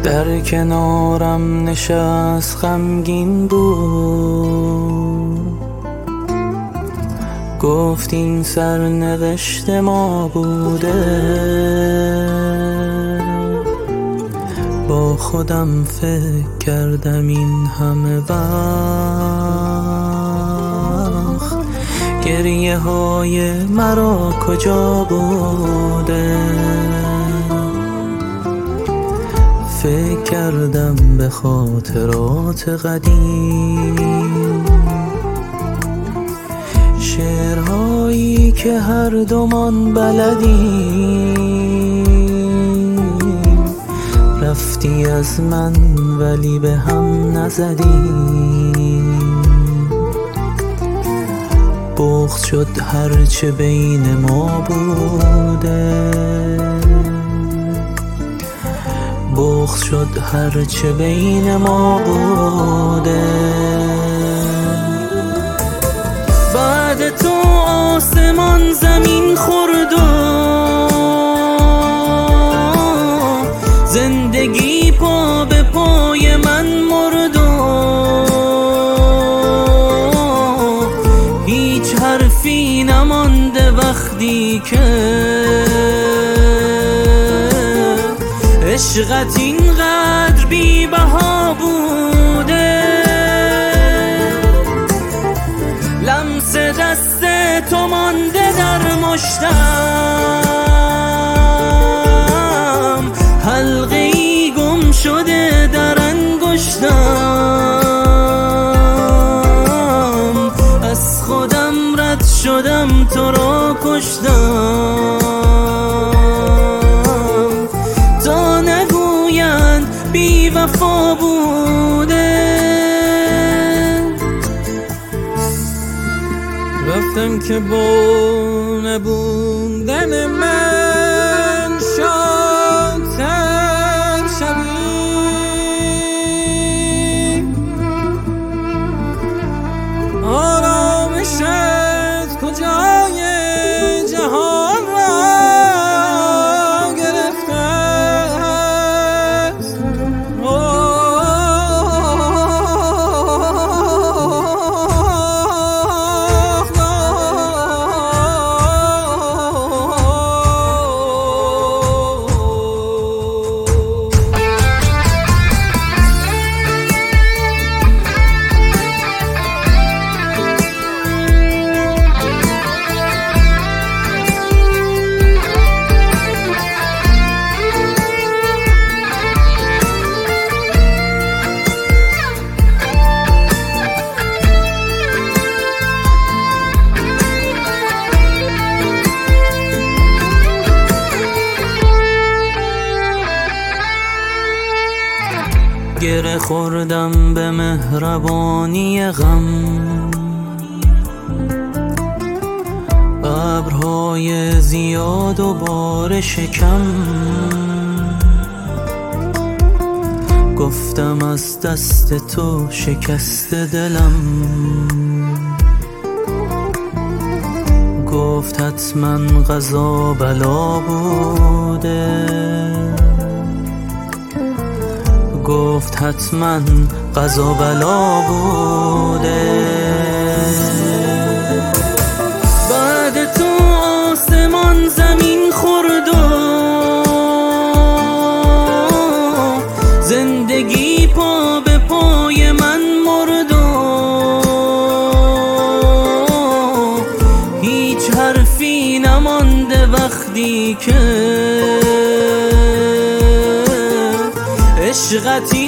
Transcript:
در کنارم نشست غمگین بود، گفت این سرنوشت ما بوده. با خودم فکر کردم این همه وقت گریه های مرا کجا بوده. فکر کردم به خاطرات قدیم، شعرهایی که هر دومان بلدیم. رفتی از من ولی به هم نزدیم، بغض شد هرچه بین ما بوده، بغض شد هرچه بین ما بوده. بعد تو آسمان زمین خورد و زندگی پا به پای من مرد و هیچ حرفی نمانده وقتی که عشقت اینقدر بی بها بوده. لمس دست تو مانده در مشتم، حلقه ای گم شده در انگشتم. از خودم رد شدم تو را کشتم، تا نگویند بی وفا بوده. رفتم که با نبودن من شادتر شوی، آرامشت کجای جهان را گرفته است. گره خوردم به مهربانی غم، ابرهای زیاد و بارش کم. گفتم از دست تو شکست دلم، گفت حتما قضا بلا بوده، گفت حتما قضا بلا بوده. بعد تو آسمان زمین خورد و زندگی پا به پای من مرد و هیچ حرفی نمانده وقتی که عشقت